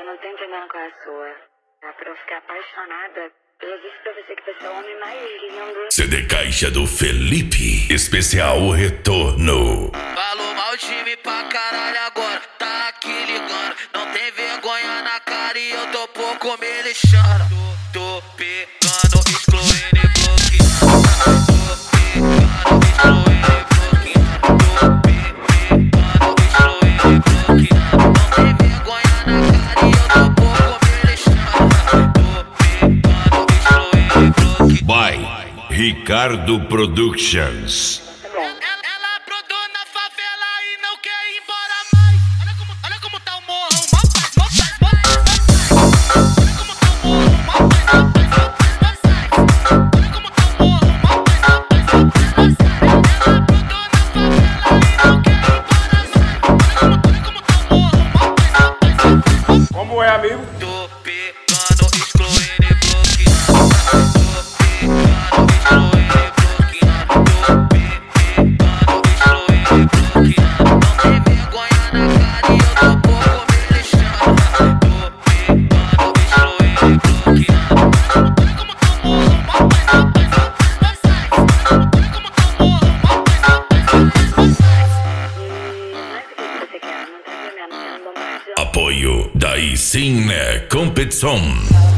não tô entendendo qual é a sua. Tá pra eu ficar apaixonada. Eu já disse pra você que você é o homem mais lindo. CD Caixa do Felipe, especial O Retorno. Falou mal de mim pra caralho agora, tá aqui ligando. Não tem vergonha na cara e eu tô pouco me lixando. Tô pegando, excluindo e bloqueando. Tô pegando, excluindo e bloqueando. Tô pegando, excluindo e bloqueando. Não tem vergonha na cara e eu tô pouco me lixando. Tô pegando, excluindo e bloqueando. By Ricardo Productions. Ela brotou na favela e não quer ir embora mais. Olha como tá o morro, mó paz, mó paz, mó paz. Olha como tá o morro, mó paz, mó paz, mó paz, mó paz. Olha como tá o morro, mó paz, mó paz, mó paz, mó paz. Ela brotou na favela e não quer ir embora mais. Olha como tá o morro, mó paz, mó paz, mó paz. Como é, amigo? Tô pegando, excluindo e bloqueando. Tô pegando, excluindo e bloqueando. Tô pegando, excluindo e bloqueando. Não tem vergonha na cara e eu tô pouco me lixando. Tô pegando, excluindo e bloqueando. Olha como tá o morro, mó paz, mó paz, mó paz, mó paz. Olha como tá o morro, mó paz, mó paz, mó paz, mó paz. Mas o que você quer? Não tô entendendo. Você não bombardou. Apoio Daí Sim é Competição.